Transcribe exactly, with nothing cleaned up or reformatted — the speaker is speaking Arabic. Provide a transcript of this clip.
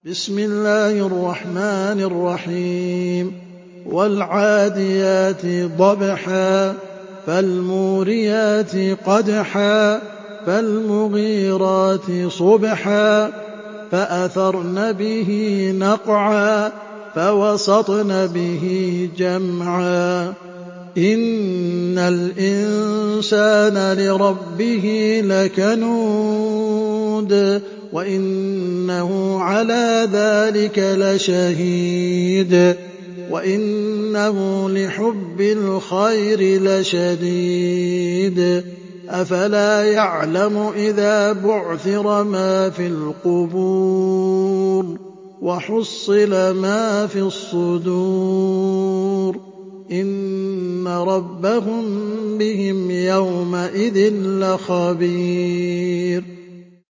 بسم الله الرحمن الرحيم والعاديات ضبحا فالموريات قدحا فالمغيرات صبحا فأثرن به نقعا فوسطن به جمعا إن الإنسان لربه لكنود وإنه على ذلك لشهيد وإنه لحب الخير لشديد أفلا يعلم إذا بعثر ما في القبور وحصل ما في الصدور إن ربهم بهم يومئذ لخبير